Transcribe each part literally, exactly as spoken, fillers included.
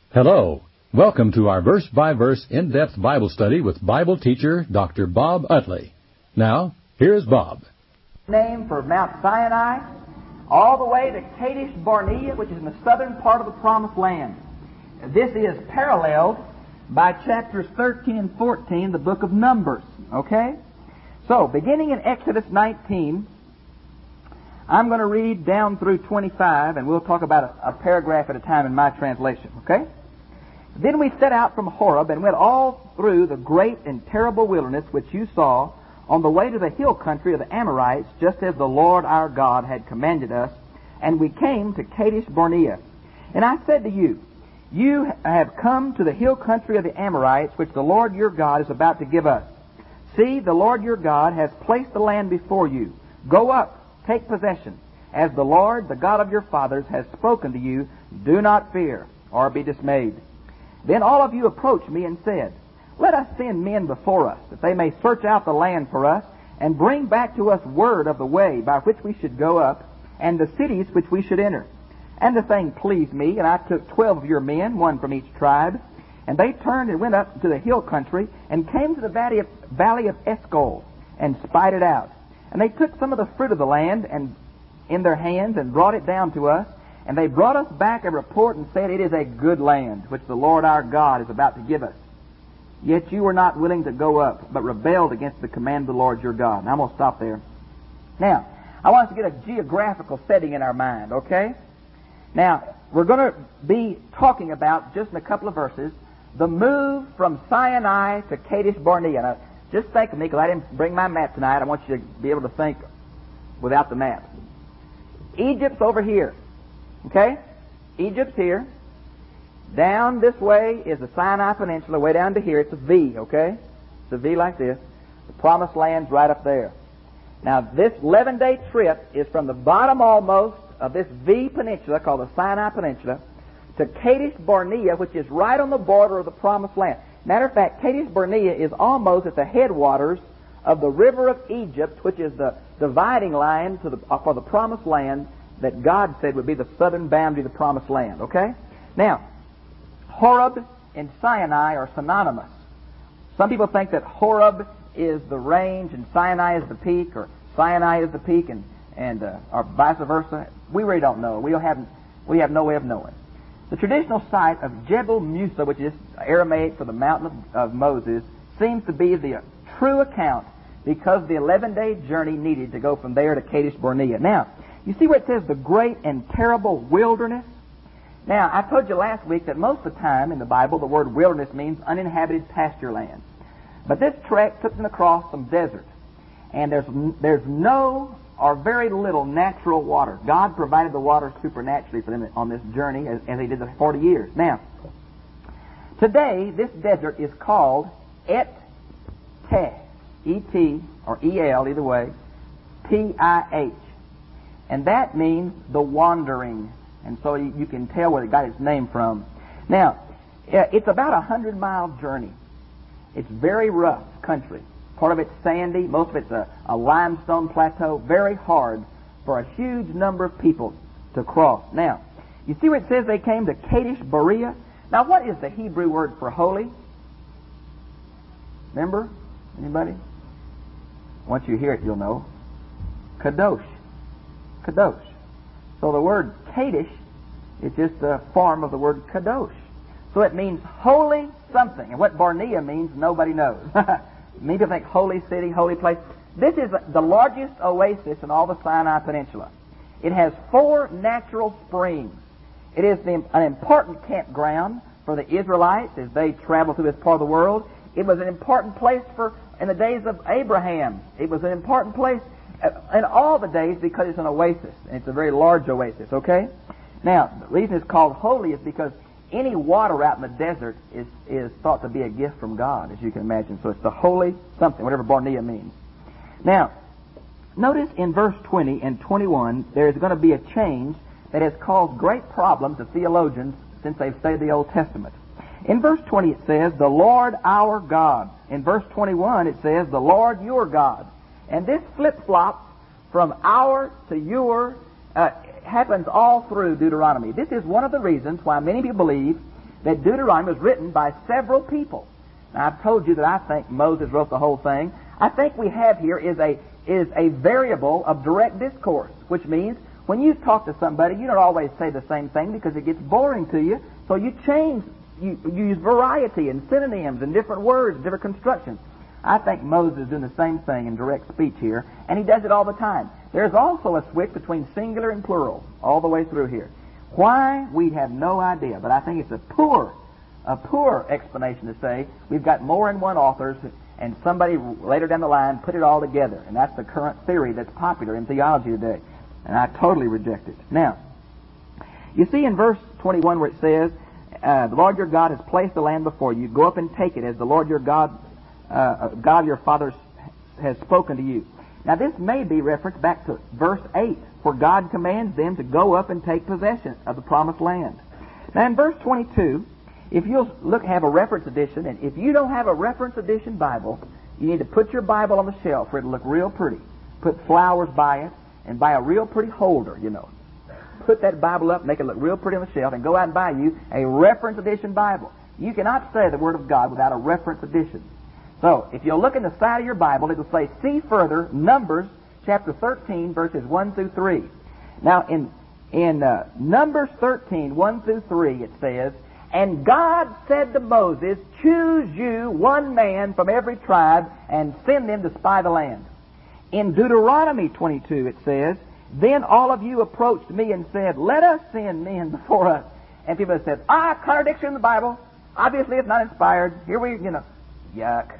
Hello. Welcome to our verse-by-verse in-depth Bible study with Bible teacher Doctor Bob Utley. Now, here's Bob. Name for Mount Sinai, all the way to Kadesh Barnea, which is in the southern part of the Promised Land. This is paralleled by chapters thirteen and fourteen, the book of Numbers. Okay? So, beginning in Exodus nineteen, I'm going to read down through twenty-five, and we'll talk about a, a paragraph at a time in my translation. Okay? Then we set out from Horeb and went all through the great and terrible wilderness which you saw on the way to the hill country of the Amorites, just as the Lord our God had commanded us. And we came to Kadesh Barnea. And I said to you, you have come to the hill country of the Amorites, which the Lord your God is about to give us. See, the Lord your God has placed the land before you. Go up, take possession. As the Lord, the God of your fathers, has spoken to you, do not fear or be dismayed. Then all of you approached me and said, let us send men before us, that they may search out the land for us, and bring back to us word of the way by which we should go up, and the cities which we should enter. And the thing pleased me, and I took twelve of your men, one from each tribe, and they turned and went up to the hill country, and came to the valley of, valley of Eshcol, and spied it out. And they took some of the fruit of the land and in their hands, and brought it down to us. And they brought us back a report and said, it is a good land, which the Lord our God is about to give us. Yet you were not willing to go up, but rebelled against the command of the Lord your God. And I'm going to stop there. Now, I want us to get a geographical setting in our mind, okay? Now, we're going to be talking about, just in a couple of verses, the move from Sinai to Kadesh Barnea. Now, just think of me, because I didn't bring my map tonight. I want you to be able to think without the map. Egypt's over here. Okay? Egypt's here. Down this way is the Sinai Peninsula, way down to here. It's a V, okay? It's a V like this. The Promised Land's right up there. Now, this eleven-day trip is from the bottom almost of this V Peninsula, called the Sinai Peninsula, to Kadesh Barnea, which is right on the border of the Promised Land. Matter of fact, Kadesh Barnea is almost at the headwaters of the river of Egypt, which is the dividing line to the, for the Promised Land that God said would be the southern boundary of the Promised Land, okay? Now, Horeb and Sinai are synonymous. Some people think that Horeb is the range and Sinai is the peak, or Sinai is the peak and, and uh, or vice versa. We really don't know. We, don't have, we have no way of knowing. The traditional site of Jebel Musa, which is Aramaic for the mountain of, of Moses, seems to be the true account because of the eleven-day journey needed to go from there to Kadesh Barnea. Now, you see where it says the great and terrible wilderness? Now, I told you last week that most of the time in the Bible the word wilderness means uninhabited pasture land. But this trek took them across some desert. And there's there's no or very little natural water. God provided the water supernaturally for them on this journey as, as He did the forty years. Now, today this desert is called Et Teh, E T or E L, either way, P I H. And that means the wandering. And so you, you can tell where it got its name from. Now, it's about a hundred-mile journey. It's very rough country. Part of it's sandy. Most of it's a, a limestone plateau. Very hard for a huge number of people to cross. Now, you see where it says they came to Kadesh Barnea? Now, what is the Hebrew word for holy? Remember? Anybody? Once you hear it, you'll know. Kadosh. Kadosh. So the word Kadesh is just a form of the word Kadosh. So it means holy something. And what Barnea means, nobody knows. Maybe think holy city, holy place. This is the largest oasis in all the Sinai Peninsula. It has four natural springs. It is the, an important campground for the Israelites as they travel through this part of the world. It was an important place for in the days of Abraham. It was an important place in all the days because it's an oasis, and it's a very large oasis, okay? Now, the reason it's called holy is because any water out in the desert is, is thought to be a gift from God, as you can imagine. So it's the holy something, whatever Barnea means. Now, notice in verse twenty and twenty-one, there's going to be a change that has caused great problems to theologians since they've studied the Old Testament. In verse twenty it says, the Lord our God. In verse twenty-one it says, the Lord your God. And this flip-flop from our to your uh, happens all through Deuteronomy. This is one of the reasons why many people believe that Deuteronomy was written by several people. Now, I've told you that I think Moses wrote the whole thing. I think we have here is a is a variable of direct discourse, which means when you talk to somebody, you don't always say the same thing because it gets boring to you. So you change, you, you use variety and synonyms and different words, different constructions. I think Moses is doing the same thing in direct speech here, and he does it all the time. There's also a switch between singular and plural all the way through here. Why? We have no idea, but I think it's a poor, a poor explanation to say we've got more than one authors, and somebody later down the line put it all together, and that's the current theory that's popular in theology today, and I totally reject it. Now, you see in verse twenty-one where it says, uh, the Lord your God has placed the land before you. Go up and take it as the Lord your God, uh, God of your fathers has spoken to you. Now, this may be referenced back to verse eight, where God commands them to go up and take possession of the promised land. Now, in verse twenty-two, if you'll look, have a reference edition, and if you don't have a reference edition Bible, you need to put your Bible on the shelf for it to look real pretty. Put flowers by it, and buy a real pretty holder, you know. Put that Bible up, make it look real pretty on the shelf, and go out and buy you a reference edition Bible. You cannot say the Word of God without a reference edition. So, if you'll look in the side of your Bible, it will say, see further, Numbers chapter thirteen, verses one through three. Now, in in uh, Numbers thirteen, one through three, it says, and God said to Moses, choose you one man from every tribe and send them to spy the land. In Deuteronomy twenty-two, it says, then all of you approached me and said, let us send men before us. And people have said, ah, contradiction in the Bible. Obviously, it's not inspired. Here we, you know, yuck.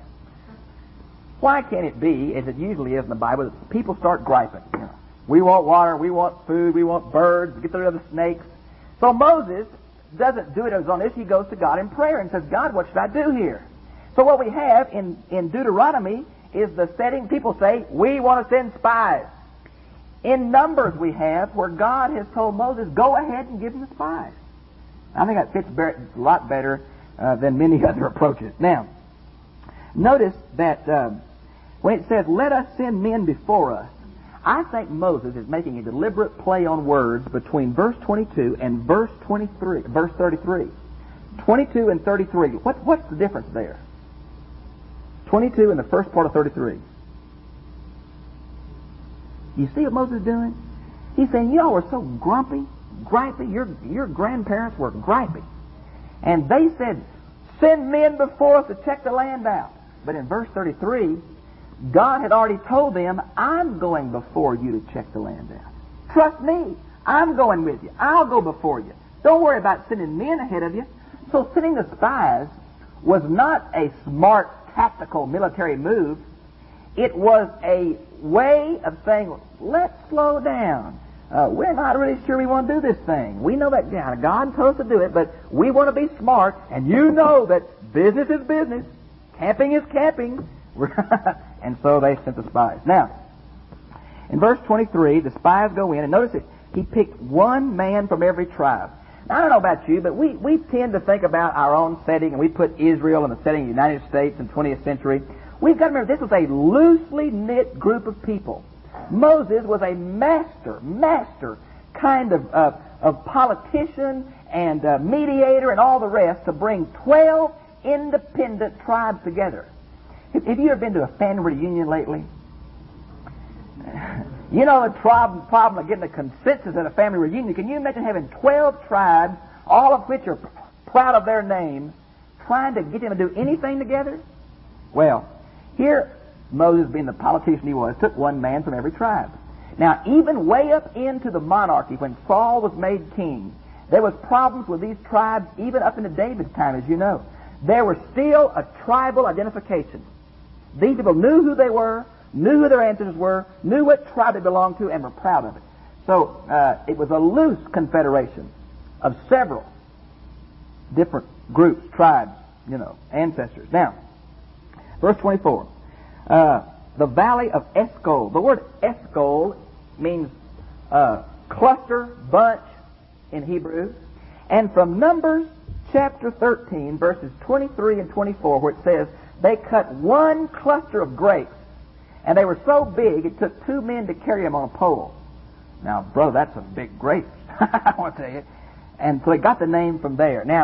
Why can't it be, as it usually is in the Bible, that people start griping? You know, we want water, we want food, we want birds, get rid of the snakes. So Moses doesn't do it on his own. He goes to God in prayer and says, God, what should I do here? So what we have in, in Deuteronomy is the setting. People say, we want to send spies. In Numbers we have where God has told Moses, go ahead and give them the spies. I think that fits a lot better uh, than many other approaches. Now, notice that uh, when it says, let us send men before us, I think Moses is making a deliberate play on words between verse twenty-two and verse twenty-three, verse thirty-three. twenty-two and thirty-three. What, what's the difference there? twenty-two and the first part of thirty-three. You see what Moses is doing? He's saying, y'all were so grumpy, gripey. Your, your grandparents were gripey. And they said, send men before us to check the land out. But in verse thirty-three, God had already told them, I'm going before you to check the land out. Trust me. I'm going with you. I'll go before you. Don't worry about sending men ahead of you. So sending the spies was not a smart, tactical military move. It was a way of saying, let's slow down. Uh, we're not really sure we want to do this thing. We know that yeah, God told us to do it, but we want to be smart, and you know that business is business. Camping is camping. And so they sent the spies. Now, in verse twenty-three, the spies go in, and notice it, he picked one man from every tribe. Now, I don't know about you, but we, we tend to think about our own setting, and we put Israel in the setting of the United States in the twentieth century. We've got to remember this was a loosely knit group of people. Moses was a master, master kind of, uh, of politician and uh, mediator and all the rest to bring twelve independent tribes together. Have you ever been to a family reunion lately? You know the problem, problem of getting a consensus at a family reunion. Can you imagine having twelve tribes, all of which are proud of their names, trying to get them to do anything together? Well, here, Moses, being the politician he was, took one man from every tribe. Now, even way up into the monarchy, when Saul was made king, there was problems with these tribes even up into David's time, as you know. There was still a tribal identification. These people knew who they were, knew who their ancestors were, knew what tribe they belonged to, and were proud of it. So uh, it was a loose confederation of several different groups, tribes, you know, ancestors. Now, verse twenty-four. Uh, the valley of Eshcol. The word Eshcol means uh, cluster, bunch in Hebrew. And from Numbers chapter thirteen, verses twenty-three and twenty-four, where it says, they cut one cluster of grapes, and they were so big it took two men to carry them on a pole. Now, bro, that's some big grapes, I want to tell you. And so they got the name from there. Now,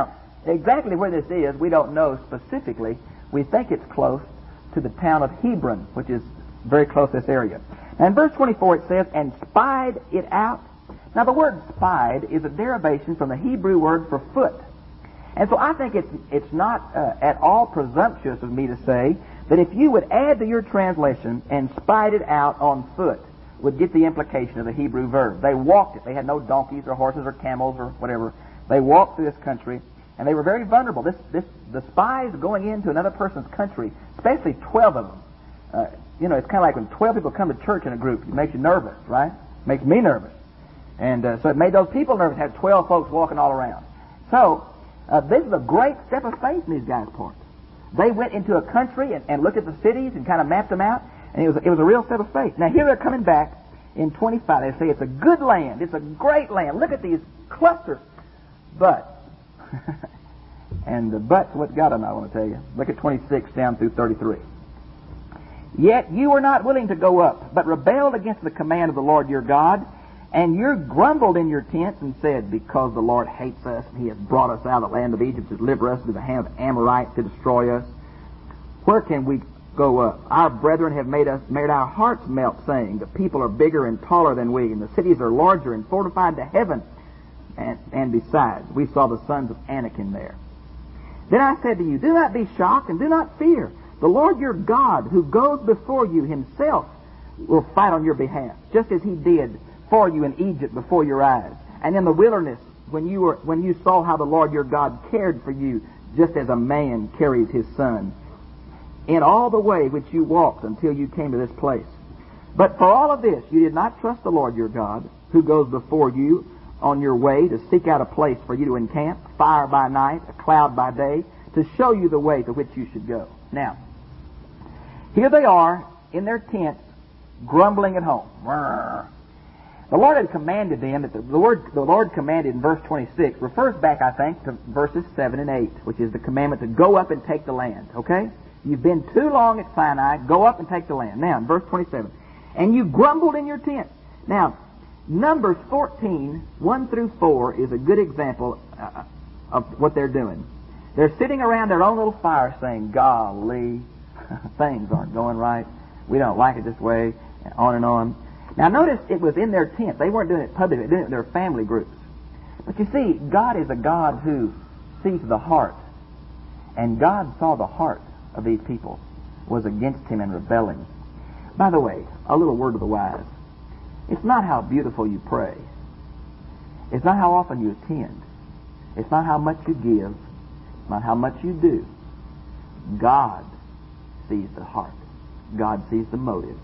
exactly where this is, we don't know specifically. We think it's close to the town of Hebron, which is very close to this area. And in verse twenty-four it says, and spied it out. Now the word spied is a derivation from the Hebrew word for foot. And so I think it's, it's not uh, at all presumptuous of me to say that if you would add to your translation, and spied it out on foot, would get the implication of the Hebrew verb. They walked it. They had no donkeys or horses or camels or whatever. They walked through this country, and they were very vulnerable. This, this, the spies going into another person's country, especially twelve of them. Uh, you know, it's kind of like when twelve people come to church in a group. It makes you nervous, right? It makes me nervous. And uh, so it made those people nervous to have twelve folks walking all around. So uh, this is a great step of faith in these guys' part. They went into a country and, and looked at the cities and kind of mapped them out, and it was, it was a real step of faith. Now here they're coming back in twenty-five. They say it's a good land. It's a great land. Look at these clusters. But, and the but's what got them, I want to tell you. Look at twenty-six down through thirty-three. Yet you were not willing to go up, but rebelled against the command of the Lord your God, and you grumbled in your tents and said, because the Lord hates us, and he has brought us out of the land of Egypt to deliver us into the hand of Amorites to destroy us, where can we go up? Our brethren have made us made our hearts melt, saying, the people are bigger and taller than we, and the cities are larger and fortified to heaven. And, and besides, we saw the sons of Anakim there. Then I said to you, do not be shocked and do not fear. The Lord your God, who goes before you himself, will fight on your behalf, just as he did for you in Egypt before your eyes, and in the wilderness when you were when you saw how the Lord your God cared for you, just as a man carries his son, in all the way which you walked until you came to this place. But for all of this you did not trust the Lord your God, who goes before you on your way to seek out a place for you to encamp, fire by night, a cloud by day, to show you the way to which you should go. Now, here they are in their tents, grumbling at home. The Lord had commanded them, that the, the word the Lord commanded in verse twenty-six refers back, I think, to verses seven and eight, which is the commandment to go up and take the land. Okay? You've been too long at Sinai, go up and take the land. Now, in verse twenty-seven, and you grumbled in your tent. Now, Numbers fourteen, one through four is a good example uh, of what they're doing. They're sitting around their own little fire saying, golly, things aren't going right. We don't like it this way, and on and on. Now notice it was in their tent. They weren't doing it publicly. They were doing it in their family groups. But you see, God is a God who sees the heart. And God saw the heart of these people was against him and rebelling. By the way, a little word of the wise. It's not how beautiful you pray. It's not how often you attend. It's not how much you give. It's not how much you do. God sees the heart. God sees the motive.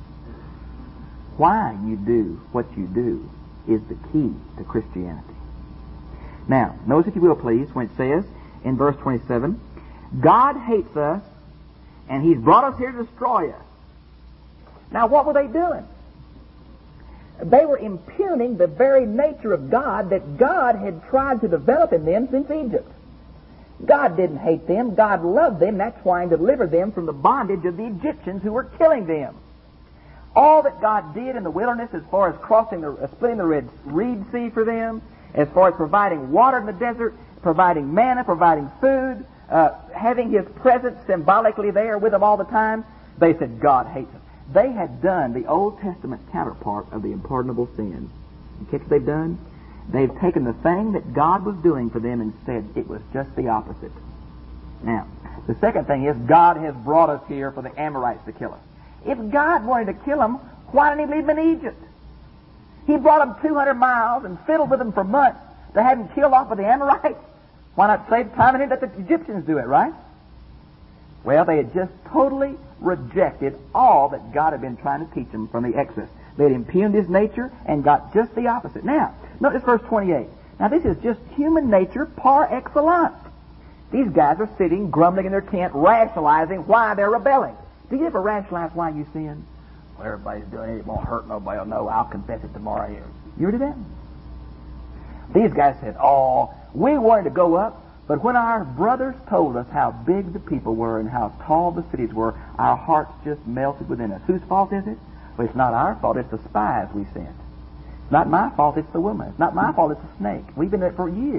Why you do what you do is the key to Christianity. Now, notice if you will please when it says in verse twenty-seven, God hates us and he's brought us here to destroy us. Now what were they doing? They were impugning the very nature of God that God had tried to develop in them since Egypt. God didn't hate them. God loved them. That's why he delivered them from the bondage of the Egyptians who were killing them. All that God did in the wilderness as far as crossing the, uh, splitting the Red Reed Sea for them, as far as providing water in the desert, providing manna, providing food, uh, having his presence symbolically there with them all the time, they said, God hates us. They had done the Old Testament counterpart of the unpardonable sin. You catch what they've done? They've taken the thing that God was doing for them and said it was just the opposite. Now, the second thing is God has brought us here for the Amorites to kill us. If God wanted to kill them, why didn't he leave them in Egypt? He brought them two hundred miles and fiddled with them for months to have them killed off by the Amorites. Why not save time and let the Egyptians do it, right? Well, they had just totally rejected all that God had been trying to teach them from the Exodus. They had impugned his nature and got just the opposite. Now, notice verse twenty-eight. Now, this is just human nature par excellence. These guys are sitting, grumbling in their tent, rationalizing why they're rebelling. Do you ever rationalize why you sin? Well, everybody's doing it. It won't hurt nobody. I'll know. I'll confess it tomorrow. You ever do that? These guys said, oh, we wanted to go up, but when our brothers told us how big the people were and how tall the cities were, our hearts just melted within us. Whose fault is it? Well, it's not our fault. It's the spies we sent. It's not my fault. It's the woman. It's not my fault. It's the snake. We've been there for years.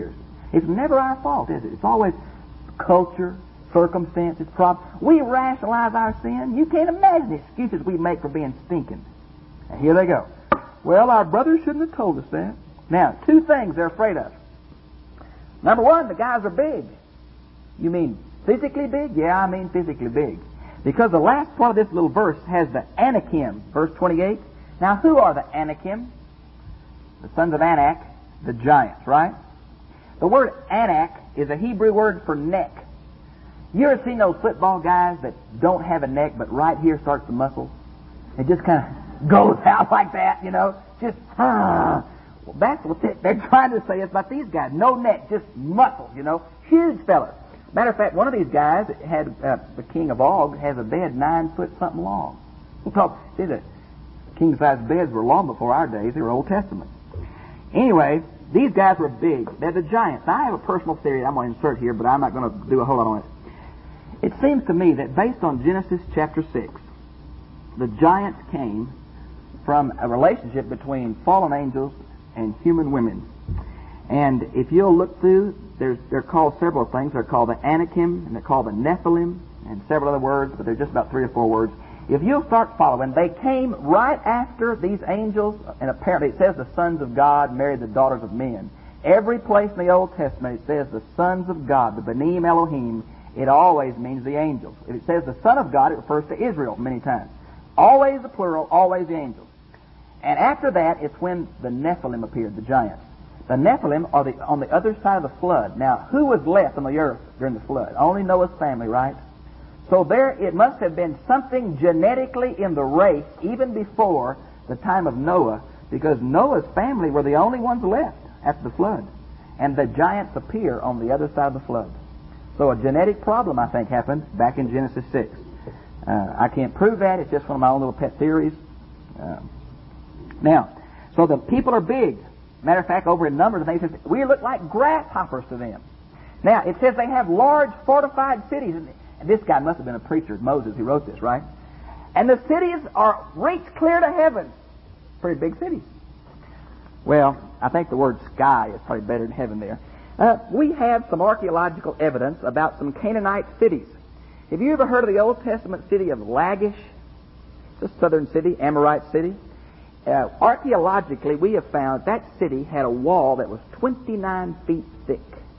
It's never our fault, is it? It's always culture, circumstances, problems. We rationalize our sin. You can't imagine the excuses we make for being stinking. Now, here they go. Well, our brothers shouldn't have told us that. Now, two things they're afraid of. Number one, the guys are big. You mean physically big? Yeah, I mean physically big. Because the last part of this little verse has the Anakim, verse twenty-eight. Now, who are the Anakim? The sons of Anak, the giants, right? The word Anak is a Hebrew word for neck. You ever seen those football guys that don't have a neck, but right here starts the muscle? It just kind of goes out like that, you know? Just, uh, well, that's what they're trying to say about these guys. No neck, just muscle, you know? Huge fellas. Matter of fact, one of these guys had, uh, the king of Og, has a bed nine foot something long. Well, see, the king-size beds were long before our days. They were Old Testament. Anyway, these guys were big. They're the giants. Now, I have a personal theory I'm going to insert here, but I'm not going to do a whole lot on it. It seems to me that based on Genesis chapter six, the giants came from a relationship between fallen angels and human women. And if you'll look through, there's, they're called several things. They're called the Anakim, and they're called the Nephilim, and several other words, but they're just about three or four words. If you'll start following, they came right after these angels, and apparently it says the sons of God married the daughters of men. Every place in the Old Testament it says the sons of God, the Benim Elohim, it always means the angels. If it says the son of God, it refers to Israel many times. Always the plural, always the angels. And after that, it's when the Nephilim appeared, the giants. The Nephilim are the, on the other side of the flood. Now, who was left on the earth during the flood? Only Noah's family, right? So there, it must have been something genetically in the race even before the time of Noah, because Noah's family were the only ones left after the flood. And the giants appear on the other side of the flood. So a genetic problem, I think, happened back in Genesis six. Uh, I can't prove that. It's just one of my own little pet theories. Uh, now, so the people are big. Matter of fact, over in Numbers, they says, we look like grasshoppers to them. Now, it says they have large fortified cities. And this guy must have been a preacher, Moses, who wrote this, right? And the cities are reach clear to heaven. Pretty big cities. Well, I think the word sky is probably better than heaven there. Uh, we have some archaeological evidence about some Canaanite cities. Have you ever heard of the Old Testament city of Lachish? It's a southern city, Amorite city. Uh, archaeologically, we have found that city had a wall that was twenty-nine feet thick.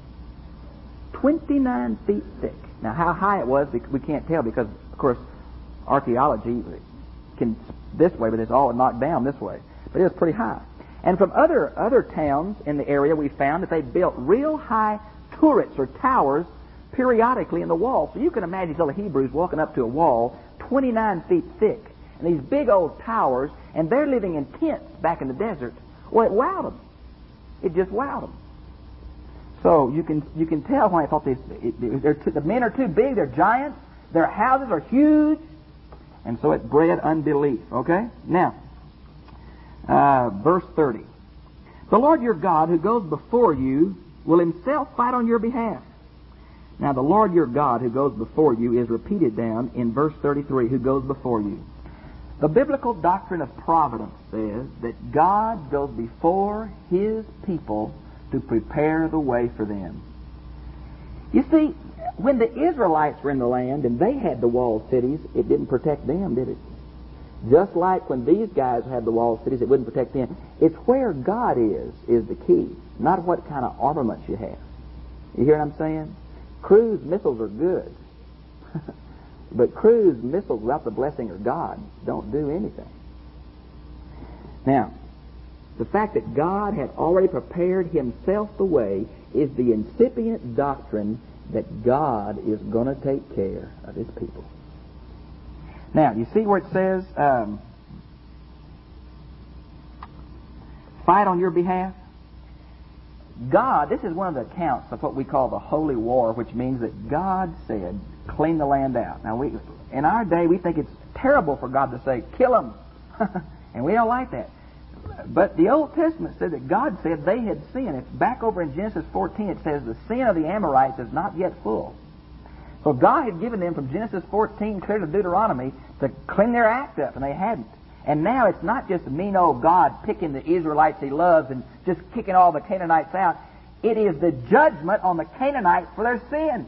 twenty-nine feet thick. Now, how high it was, we can't tell because, of course, archaeology can this way, but it's all knocked down this way. But it was pretty high. And from other other towns in the area, we found that they built real high turrets or towers periodically in the wall. So you can imagine these Hebrews walking up to a wall twenty-nine feet thick, and these big old towers, and they're living in tents back in the desert. Well, it wowed them. It just wowed them. So you can you can tell why I thought they, it, they're too, the men are too big. They're giants. Their houses are huge, and so it bred unbelief. Okay, now uh, verse thirty: the Lord your God, who goes before you, will Himself fight on your behalf. Now, the Lord your God, who goes before you, is repeated down in verse thirty-three. Who goes before you? The biblical doctrine of providence says that God goes before His people to prepare the way for them. You see, when the Israelites were in the land and they had the walled cities, it didn't protect them, did it? Just like when these guys had the walled cities, it wouldn't protect them. It's where God is, is the key, not what kind of armaments you have. You hear what I'm saying? Cruise missiles are good. But cruise missiles without the blessing of God don't do anything. Now, the fact that God had already prepared Himself the way is the incipient doctrine that God is going to take care of His people. Now, you see where it says, um, fight on your behalf? God, this is one of the accounts of what we call the Holy War, which means that God said, clean the land out. Now, we in our day, we think it's terrible for God to say, kill them. And we don't like that. But the Old Testament said that God said they had sinned. It's back over in Genesis fourteen. It says the sin of the Amorites is not yet full. So God had given them from Genesis fourteen clear to Deuteronomy to clean their act up, and they hadn't. And now it's not just mean old God picking the Israelites He loves and just kicking all the Canaanites out. It is the judgment on the Canaanites for their sin.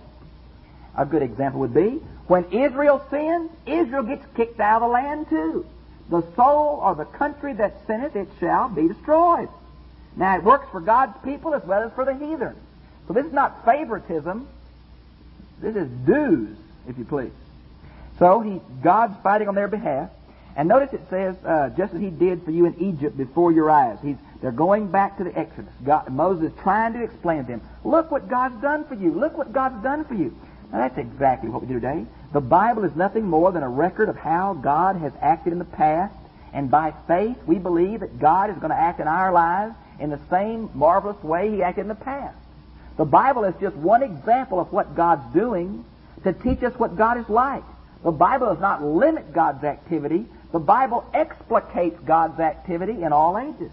A good example would be when Israel sins, Israel gets kicked out of the land too. The soul or the country that sinneth, it shall be destroyed. Now, it works for God's people as well as for the heathen. So this is not favoritism. This is dues, if you please. So he, God's fighting on their behalf. And notice it says, uh, just as He did for you in Egypt before your eyes. He's, they're going back to the Exodus. God, Moses is trying to explain to them, look what God's done for you. Look what God's done for you. Now that's exactly what we do today. The Bible is nothing more than a record of how God has acted in the past. And by faith, we believe that God is going to act in our lives in the same marvelous way He acted in the past. The Bible is just one example of what God's doing to teach us what God is like. The Bible does not limit God's activity. The Bible explicates God's activity in all ages.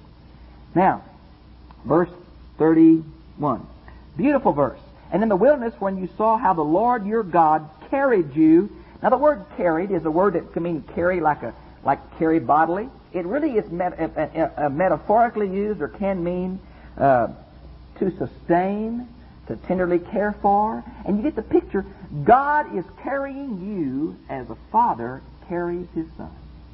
Now, verse thirty-one. Beautiful verse. And in the wilderness, when you saw how the Lord your God carried you. Now, the word carried is a word that can mean carry like a like carry bodily. It really is met, uh, uh, uh, metaphorically used, or can mean uh, to sustain, to tenderly care for. And you get the picture. God is carrying you as a father carries his son.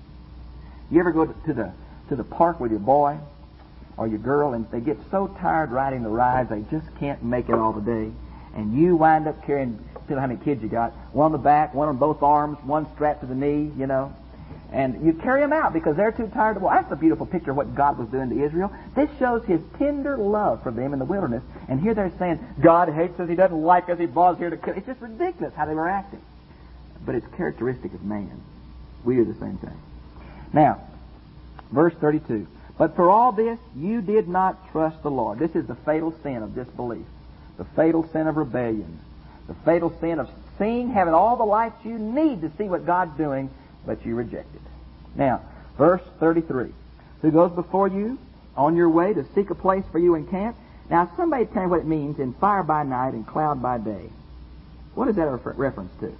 You ever go to the to the park with your boy or your girl, and they get so tired riding the rides they just can't make it all the day, and you wind up carrying, tell how many kids you got, one on the back, one on both arms, one strapped to the knee, you know, and you carry them out because they're too tired to walk. That's a beautiful picture of what God was doing to Israel. This shows His tender love for them in the wilderness, and here they're saying, God hates us, He doesn't like us, He brought us here to kill. It's just ridiculous how they were acting. But it's characteristic of man. We do the same thing. Now, verse thirty-two. But for all this, you did not trust the Lord. This is the fatal sin of disbelief. The fatal sin of rebellion. The fatal sin of seeing, having all the lights you need to see what God's doing, but you reject it. Now, verse thirty-three. Who goes before you on your way to seek a place for you in camp? Now, somebody tell me what it means in fire by night and cloud by day. What is that a refer- reference to?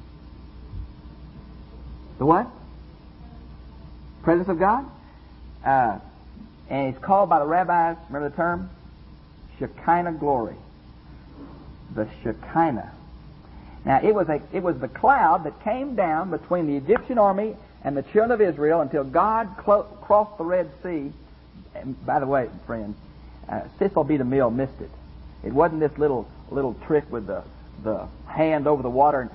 The what? Presence of God? Uh, and it's called by the rabbis, remember the term? Shekinah glory. The Shekinah. Now, it was a it was the cloud that came down between the Egyptian army and the children of Israel until God clo- crossed the Red Sea. And by the way, friends, uh, Cecil B. DeMille missed it. It wasn't this little little trick with the the hand over the water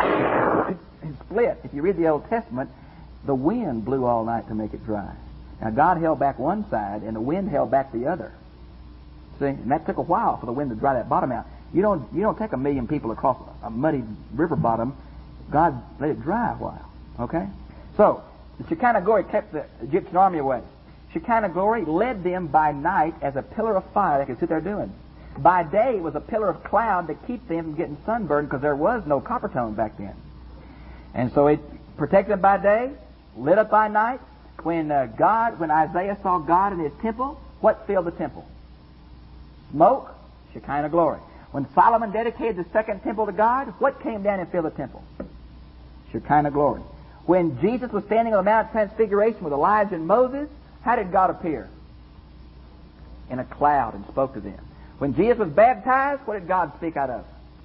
and it split. If you read the Old Testament, the wind blew all night to make it dry. Now, God held back one side, and the wind held back the other. See, and that took a while for the wind to dry that bottom out. You don't you don't take a million people across a muddy river bottom. God let it dry a while. Okay? So, the Shekinah glory kept the Egyptian army away. Shekinah glory led them by night as a pillar of fire they could sit there doing. By day, it was a pillar of cloud to keep them from getting sunburned because there was no copper tone back then. And so it protected them by day, lit up by night. When uh, God, when Isaiah saw God in His temple, what filled the temple? Smoke, Shekinah glory. When Solomon dedicated the second temple to God, what came down and filled the temple? Shekinah glory. When Jesus was standing on the Mount of Transfiguration with Elijah and Moses, how did God appear? In a cloud and spoke to them. When Jesus was baptized, what did God speak out of?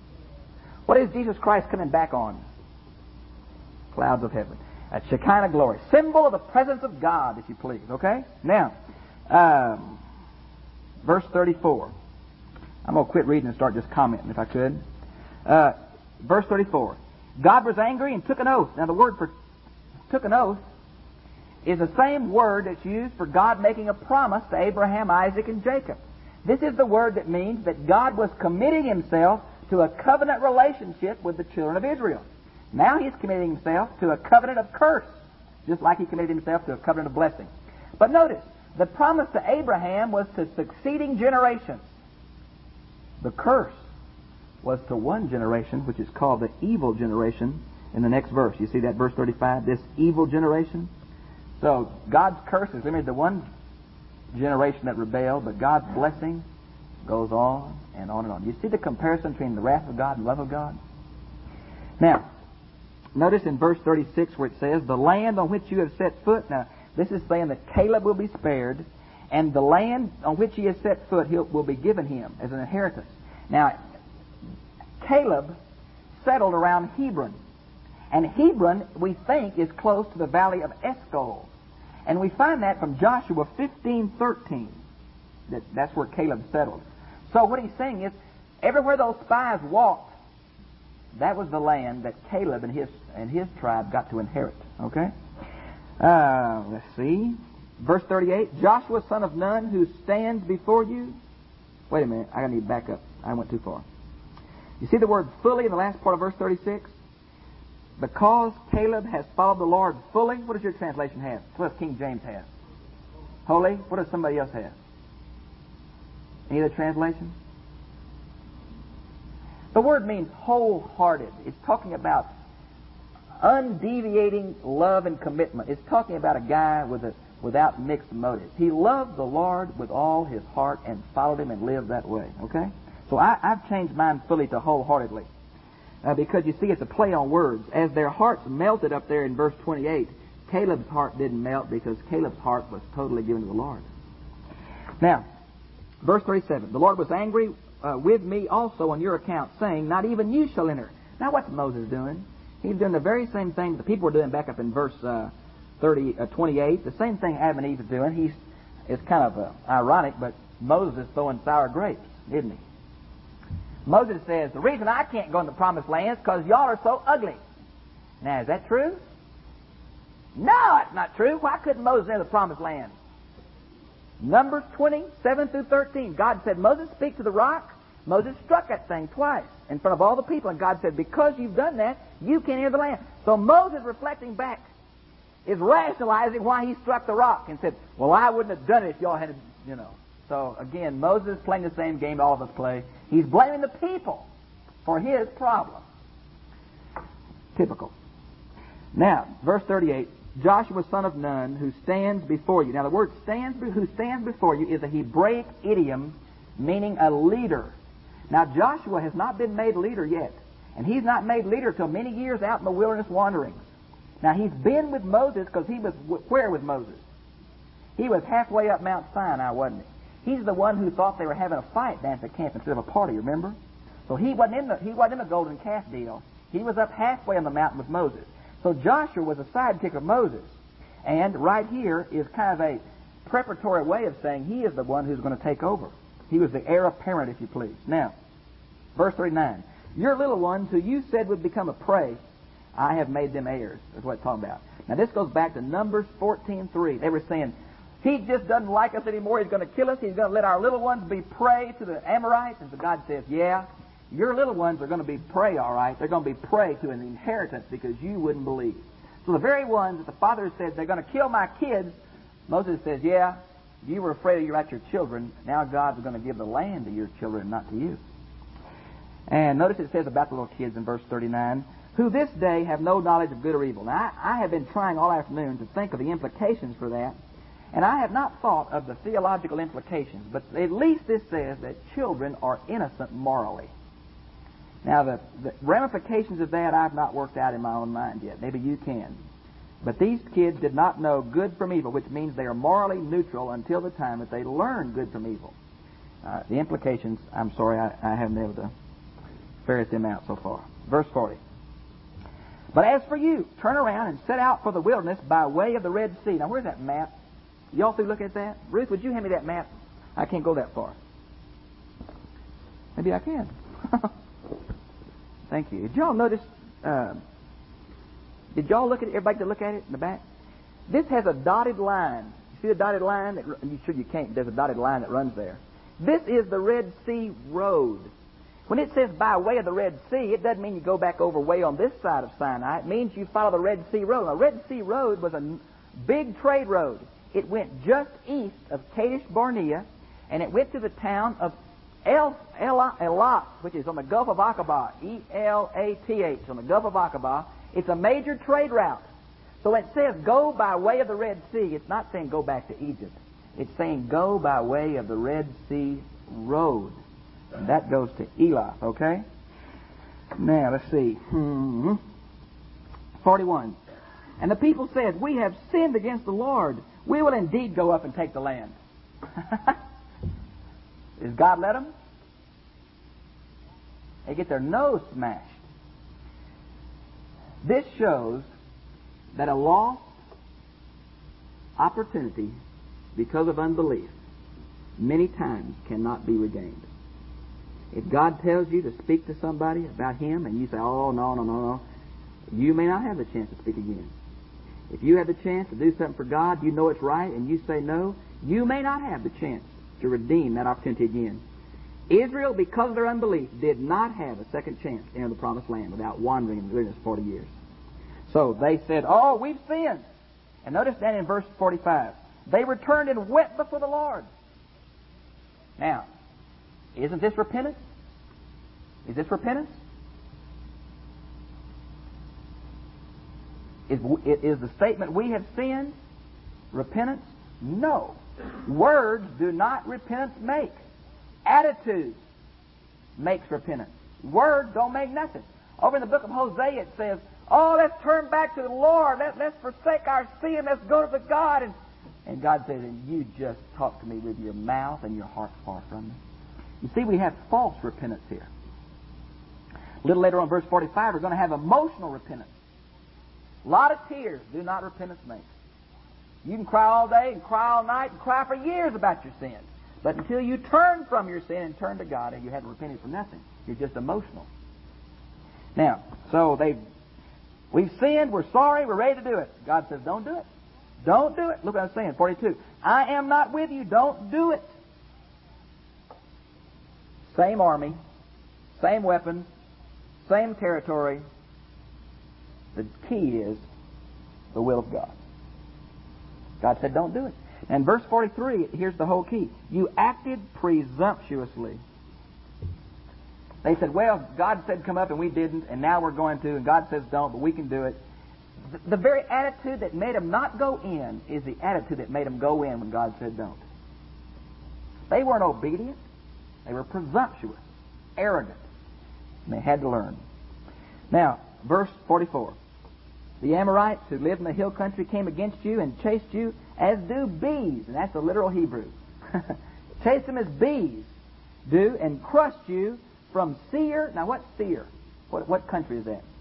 What is Jesus Christ coming back on? Clouds of heaven. That's Shekinah glory. Symbol of the presence of God, if you please. Okay? Now, um, verse thirty-four. I'm going to quit reading and start just commenting, if I could. Uh, verse thirty-four. God was angry and took an oath. Now, the word for took an oath is the same word that's used for God making a promise to Abraham, Isaac, and Jacob. This is the word that means that God was committing Himself to a covenant relationship with the children of Israel. Now He's committing Himself to a covenant of curse, just like He committed Himself to a covenant of blessing. But notice, the promise to Abraham was to succeeding generations. The curse was to one generation, which is called the evil generation, in the next verse. You see that, verse thirty-five, this evil generation? So, God's curse is limited to one generation that rebelled, but God's blessing goes on and on and on. You see the comparison between the wrath of God and love of God? Now, notice in verse thirty-six where it says, the land on which you have set foot. Now, this is saying that Caleb will be spared, and the land on which he has set foot he'll, will be given him as an inheritance. Now, Caleb settled around Hebron. And Hebron, we think, is close to the valley of Eshcol. And we find that from Joshua fifteen thirteen. That, that's where Caleb settled. So what he's saying is, everywhere those spies walked, that was the land that Caleb and his and his tribe got to inherit. Okay? Uh, let's see. Verse thirty-eight, Joshua son of Nun, who stands before you. Wait a minute, I need to back up. I went too far. You see the word fully in the last part of verse thirty-six? Because Caleb has followed the Lord fully. What does your translation have? What does King James have? Holy. What does somebody else have? Any other translation? The word means wholehearted. It's talking about undeviating love and commitment. It's talking about a guy with a, without mixed motives. He loved the Lord with all his heart and followed him and lived that way. Okay? So I, I've changed mine fully to wholeheartedly. Uh, because you see, it's a play on words. As their hearts melted up there in verse twenty-eight, Caleb's heart didn't melt because Caleb's heart was totally given to the Lord. Now, verse thirty-seven, the Lord was angry uh, with me also on your account, saying, not even you shall enter. Now, what's Moses doing? He's doing the very same thing the people were doing back up in verse uh, thirty, uh, twenty-eight. The same thing Adam and Eve is doing. He's, it's kind of uh, ironic, but Moses is throwing sour grapes, isn't he? Moses says, the reason I can't go in the promised land is because y'all are so ugly. Now, is that true? No, it's not true. Why couldn't Moses enter the promised land? Numbers twenty, seven through thirteen. God said, Moses, speak to the rock. Moses struck that thing twice in front of all the people. And God said, because you've done that, you can't enter the land. So Moses, reflecting back, is rationalizing why he struck the rock and said, well, I wouldn't have done it if y'all had, you know. So, again, Moses is playing the same game all of us play. He's blaming the people for his problem. Typical. Now, verse thirty-eight, Joshua son of Nun, who stands before you. Now, the word stands, who stands before you is a Hebraic idiom meaning a leader. Now, Joshua has not been made leader yet. And he's not made leader until many years out in the wilderness wanderings. Now, he's been with Moses because he was where with Moses? He was halfway up Mount Sinai, wasn't he? He's the one who thought they were having a fight down at the camp instead of a party, remember? So he wasn't in the he wasn't in the golden calf deal. He was up halfway on the mountain with Moses. So Joshua was a sidekick of Moses. And right here is kind of a preparatory way of saying he is the one who's going to take over. He was the heir apparent, if you please. Now, verse thirty-nine. Your little ones who you said would become a prey, I have made them heirs. That's what it's talking about. Now, this goes back to Numbers fourteen three. They were saying, he just doesn't like us anymore. He's going to kill us. He's going to let our little ones be prey to the Amorites. And so God says, yeah, your little ones are going to be prey, all right. They're going to be prey to an inheritance because you wouldn't believe. So the very ones that the father said, they're going to kill my kids, Moses says, yeah, you were afraid of your, your children. Now God's going to give the land to your children, not to you. And notice it says about the little kids in verse thirty-nine, who this day have no knowledge of good or evil. Now, I, I have been trying all afternoon to think of the implications for that. And I have not thought of the theological implications, but at least this says that children are innocent morally. Now, the, the ramifications of that I've not worked out in my own mind yet. Maybe you can. But these kids did not know good from evil, which means they are morally neutral until the time that they learn good from evil. Uh, the implications, I'm sorry, I, I haven't been able to ferret them out so far. Verse forty. But as for you, turn around and set out for the wilderness by way of the Red Sea. Now, where's that map? Y'all through look at that? Ruth, would you hand me that map? I can't go that far. Maybe I can. Thank you. Did y'all notice, uh, did y'all look at it, everybody to look at it in the back? This has a dotted line. You see the dotted line? That, you sure you can't. There's a dotted line that runs there. This is the Red Sea Road. When it says by way of the Red Sea, it doesn't mean you go back over way on this side of Sinai. It means you follow the Red Sea Road. Now, the Red Sea Road was a big trade road. It went just east of Kadesh Barnea, and it went to the town of El, El, Elat, which is on the Gulf of Aqaba, E L A T H, on the Gulf of Aqaba. It's a major trade route. So when it says go by way of the Red Sea, it's not saying go back to Egypt. It's saying go by way of the Red Sea Road. And that goes to Elath, okay? Now, let's see. Hmm. forty-one. And the people said, we have sinned against the Lord. We will indeed go up and take the land. Does God let them? They get their nose smashed. This shows that a lost opportunity because of unbelief many times cannot be regained. If God tells you to speak to somebody about Him and you say, oh, no, no, no, no, you may not have the chance to speak again. If you have the chance to do something for God, you know it's right, and you say no, you may not have the chance to redeem that opportunity again. Israel, because of their unbelief, did not have a second chance to enter the promised land without wandering in the wilderness forty years. So they said, oh, we've sinned. And notice that in verse forty-five. They returned and wept before the Lord. Now, isn't this repentance? Is this repentance? Is, is the statement, we have sinned, repentance? No. Words do not repentance make. Attitude makes repentance. Words don't make nothing. Over in the book of Hosea it says, oh, let's turn back to the Lord. Let, let's forsake our sin. Let's go to the God. And, and God says, and you just talk to me with your mouth and your heart's far from me. You see, we have false repentance here. A little later on, verse forty-five, we're going to have emotional repentance. A lot of tears do not repentance make. You can cry all day and cry all night and cry for years about your sins. But until you turn from your sin and turn to God, and you haven't repented for nothing, you're just emotional. Now, so they, we've sinned, we're sorry, we're ready to do it. God says, don't do it. Don't do it. Look what I'm saying, forty-two. I am not with you, don't do it. Same army, same weapons, same territory. The key is the will of God. God said, don't do it. And verse forty-three, here's the whole key. You acted presumptuously. They said, well, God said come up and we didn't, and now we're going to, and God says don't, but we can do it. The, the very attitude that made them not go in is the attitude that made them go in when God said don't. They weren't obedient. They were presumptuous, arrogant, and they had to learn. Now, verse forty-four. The Amorites who lived in the hill country came against you and chased you as do bees. And that's the literal Hebrew. Chased them as bees do and crushed you from Seir. Now what's Seir? What, what country is that?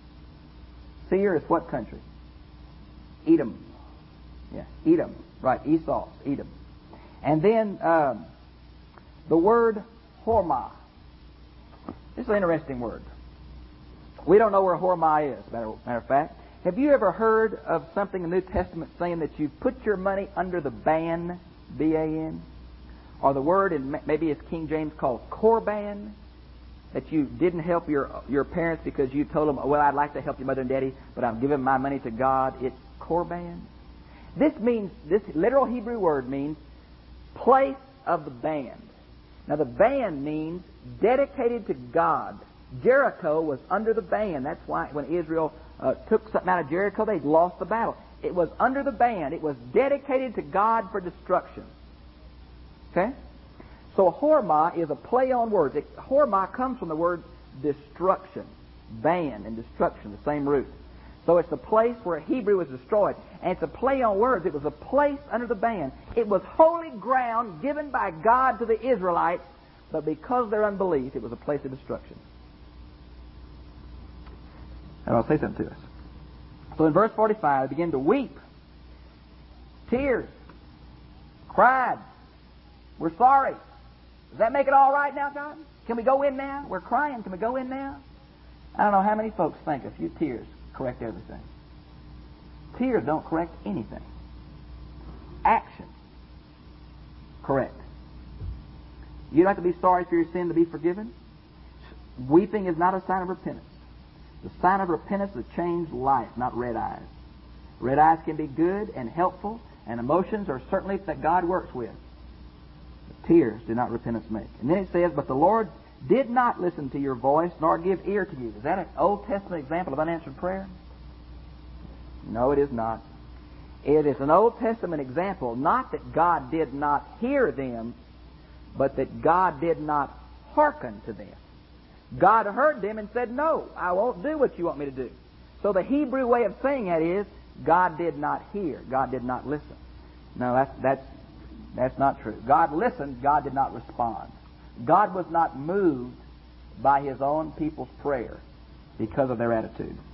Seir is what country? Edom. Yeah, Edom. Right, Esau, Edom. And then um, the word Hormah. This is an interesting word. We don't know where Hormah is, matter, matter of fact. Have you ever heard of something in the New Testament saying that you put your money under the ban, B A N? Or the word, in maybe it's King James called Corban, that you didn't help your your parents because you told them, well, I'd like to help your mother and daddy, but I'm giving my money to God. It's Corban. This means, this literal Hebrew word means place of the band. Now the band means dedicated to God. Jericho was under the ban. That's why when Israel uh, took something out of Jericho, they lost the battle. It was under the ban. It was dedicated to God for destruction. Okay? So Hormah is a play on words. It, Hormah comes from the word destruction. Ban and destruction, the same root. So it's the place where Hebrew was destroyed. And it's a play on words. It was a place under the ban. It was holy ground given by God to the Israelites, but because of their unbelief, it was a place of destruction. And I'll say something to us. So in verse forty-five, they begin to weep. Tears. Cried. We're sorry. Does that make it all right now, God? Can we go in now? We're crying. Can we go in now? I don't know how many folks think a few tears correct everything. Tears don't correct anything. Action. Correct. You don't have to be sorry for your sin to be forgiven. Weeping is not a sign of repentance. The sign of repentance is a changed life, not red eyes. Red eyes can be good and helpful, and emotions are certainly that God works with. But tears do not repentance make. And then it says, but the Lord did not listen to your voice, nor give ear to you. Is that an Old Testament example of unanswered prayer? No, it is not. It is an Old Testament example, not that God did not hear them, but that God did not hearken to them. God heard them and said, no, I won't do what you want me to do. So the Hebrew way of saying that is, God did not hear. God did not listen. No, that's, that's That's not true. God listened, God did not respond. God was not moved by His own people's prayer because of their attitude.